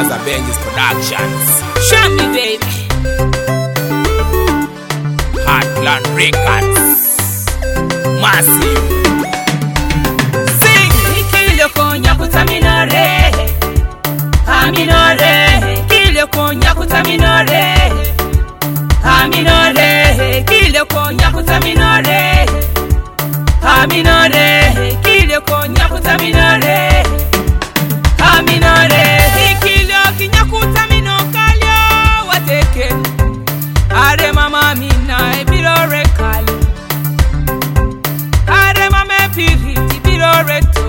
Gaza Benji's Productions. Show me, baby. Heartland Records. Massive. Sing. Ikile konya kutaminore. Aminore. Ikile konya kutaminore. Aminore. Ikile konya kutaminore. Aminore. Ikile konya kutaminore. Aminore. Ikile konya kutamino kalyo wateke. Are mama mina ebirore kali. Are mama piriti birore to.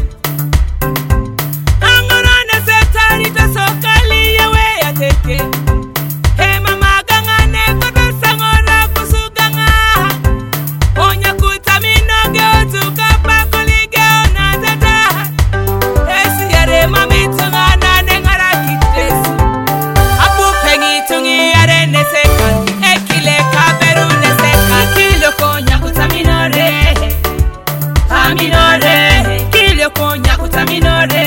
Angona na setari to sokali yewe yateke. He mama gangane kodo sangora kusuganga. Onya kutamino geo tukapa kolige ona tata. Esi yare mami tungana nengara kitesi. Apu pengi tungi yare neseka. Ekile kaberu neseka. Kilo konya kutaminore. Aminore. Kilo konya kutaminore.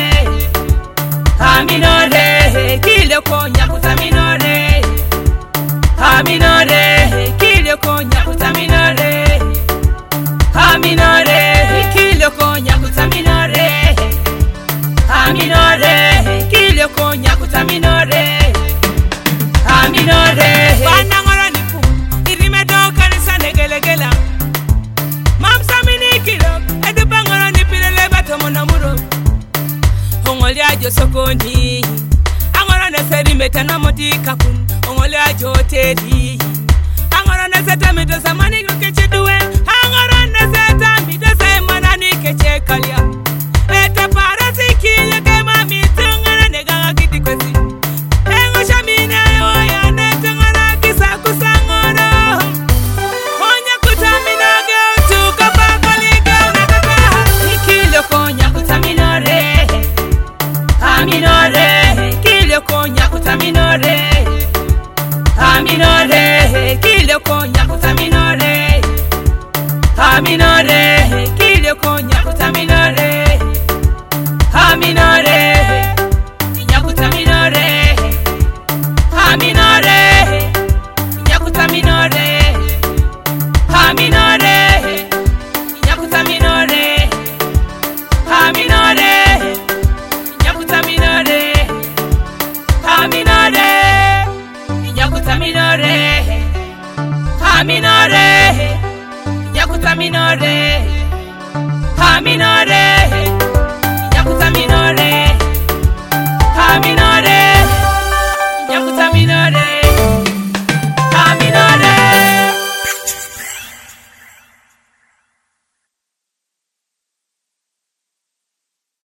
Aminore. Kilo konya kutaminore. Aminore. Kilo konya kutaminore. Aminore. Kilo konya kutaminore. Aminore. Kilo konya kutaminore. Aminore. Banangora nipu. Irimedo kanisa negelegela. Mamsa minikilo. Edu bangora nipilele bato monamuro. Ongoli ajo sokoni. Angora neseri metana motika kun. Ongoli ajo teri. Angora neseta mito samani keche duwe. Angora neseta mito samani keche kalia. Eta parasi kile kema mitungana neganga kiti kwesi. Engo shamina yoya netungana kisa kusangoro. Konya kutamina geo tukapa koliga unatata. Ikilo konya kutaminore. Aminore. Kilo konya kutaminore. Aminore. Kilo konya kutaminore. Aminore. Kilo konya kutaminore. Aminore. Nyakutaminore. Aminore. Nyakutaminore. Aminore. Nyakutaminore. Aminore. Nyakutaminore. Aminore. Nyakutaminore. Aminore. Nyakutaminore. Aminore.